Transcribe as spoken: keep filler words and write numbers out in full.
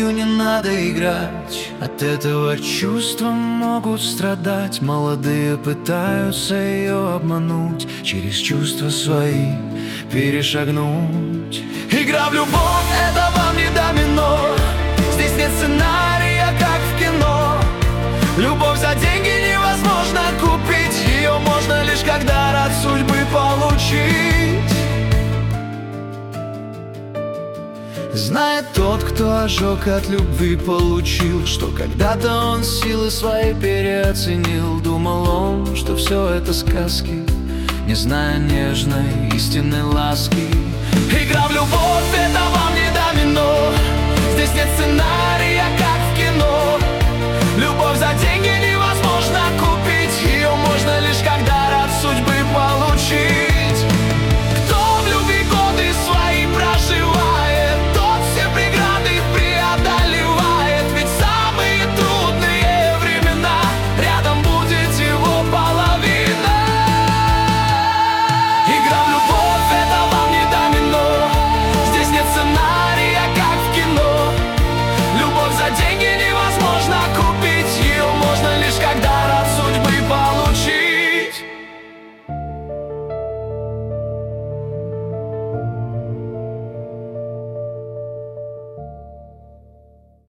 любовью не надо играть. От этого чувства могут страдать. Молодые пытаются ее обмануть, через чувства свои перешагнуть. Игра в любовь — это вам не домино. Здесь нет сценария, как в кино. Любовь за деньги невозможно купить. Ее можно лишь как дар от судьбы получить. Знает тот, кто ожог от любви получил, что когда-то он силы свои переоценил. Думал он, что все это сказки, не зная нежной истинной ласки. Игра в любовь — это вам не домино. Здесь нет сценария,